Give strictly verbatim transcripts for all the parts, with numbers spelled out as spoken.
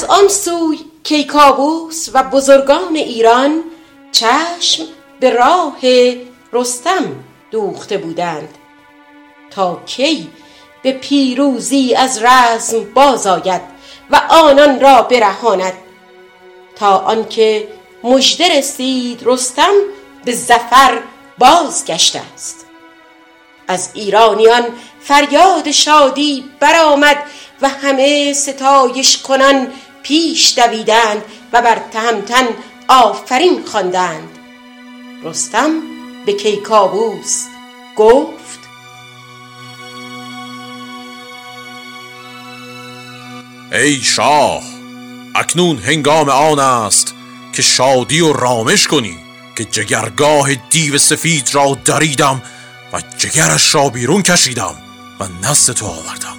آن سوی کیکاووس و بزرگان ایران چشم به راه رستم دوخته بودند تا کی به پیروزی از رزم باز آید و آنان را برهاند، تا آنکه مژده رسید رستم به ظفر بازگشته است. از ایرانیان فریاد شادی برآمد و همه ستایش کنان پیش دویدند و بر تهمتن آفرین خواندند. رستم به کیکاووس گفت: ای شاه، اکنون هنگام آن است که شادی و رامش کنی که جگرگاه دیو سفید را دریدم و جگرش را بیرون کشیدم و نزد تو آوردم.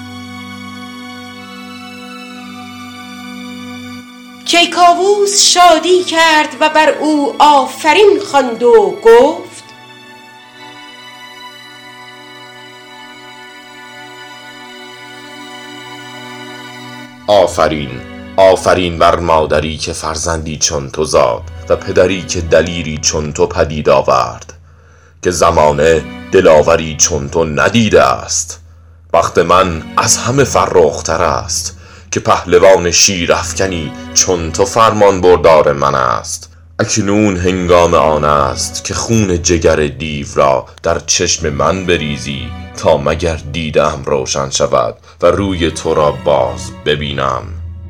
کیکاووس شادی کرد و بر او آفرین خواند و گفت: آفرین، آفرین بر مادری که فرزندی چون تو زاد و پدری که دلیری چون تو پدید آورد، که زمانه دلاوری چون تو ندیده است. بخت من از همه فرخ‌تر است که پهلوان شیرافکنی چون تو فرمان بردار من است. اکنون هنگام آن است که خون جگر دیو را در چشم من بریزی تا مگر دیدم روشن شود و روی تو را باز ببینم.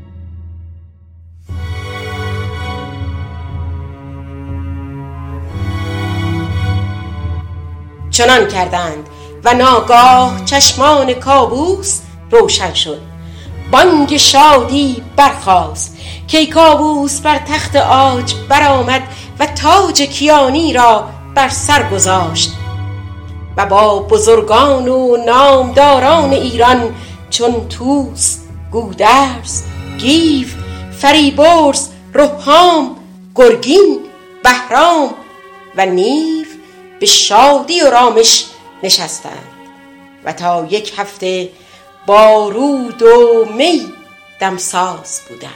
چنان کردند و ناگاه چشمان کاووس روشن شد. بانگ شادی برخاست. کیکاووس بر تخت عاج برآمد و تاج کیانی را بر سر گذاشت و با بزرگان و نامداران ایران چون طوس، گودرز، گیو، فریبرز، رهام، گرگین، بهرام و نیو به شادی و رامش نشستند و تا یک هفته با رود و می دمساز بودند.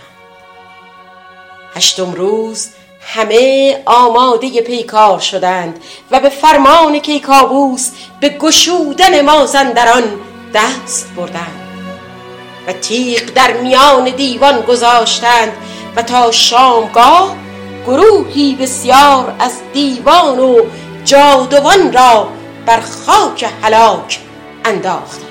هشتم روز همه آماده پیکار شدند و به فرمان کیکاووس به گشودن مازندران دست بردند و تیغ در میان دیوان گذاشتند و تا شامگاه گروهی بسیار از دیوان و جادوان را بر خاک هلاک انداختند.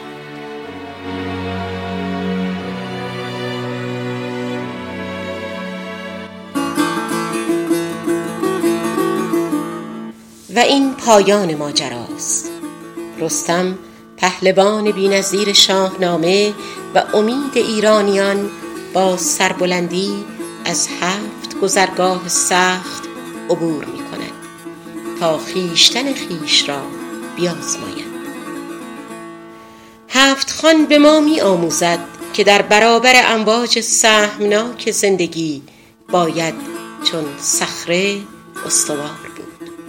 و این پایان ماجراست. رستم پهلوان بی‌نظیر شاهنامه و امید ایرانیان با سربلندی از هفت گذرگاه سخت عبور می کند تا خویشتن خویش را بیازماید. هفت خوان به ما می آموزد که در برابر امواج سهمناک زندگی باید چون صخره استوار بود.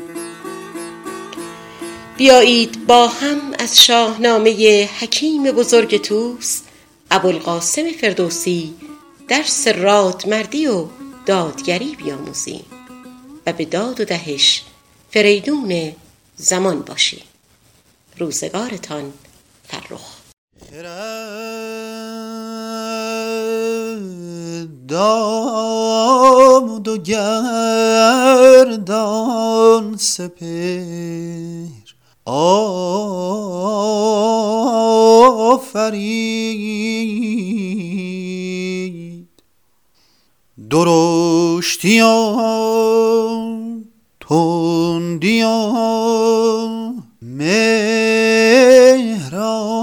بیایید با هم از شاهنامه حکیم بزرگ طوس ابوالقاسم فردوسی درس رادمردی و دادگری بیاموزیم و به داد و دهش فریدون زمان باشیم. روزگارتان فرخ. دامد و گردان سپهر آفرید، درشتیان تندیان مهر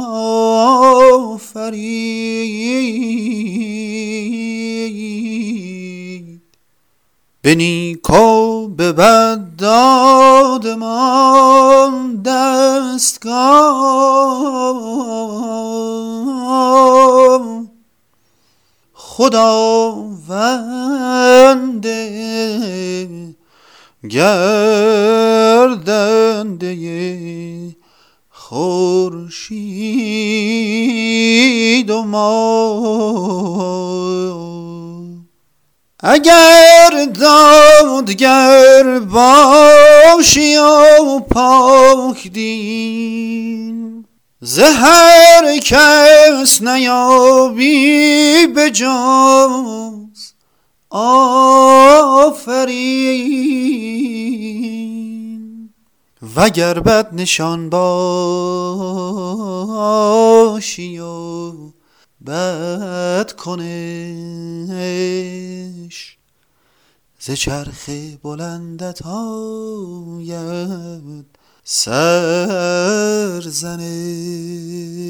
آفرید، به نیکو به بد دادمان دستگاه، خداوند گردنده خورشید و ماه. اگر دادگر باشی و پاک دین، ز هر کس نیابی به جز آفرین. وگر بد نشان باشی و بد کنش، ز چرخ بلندت آید سرزنش.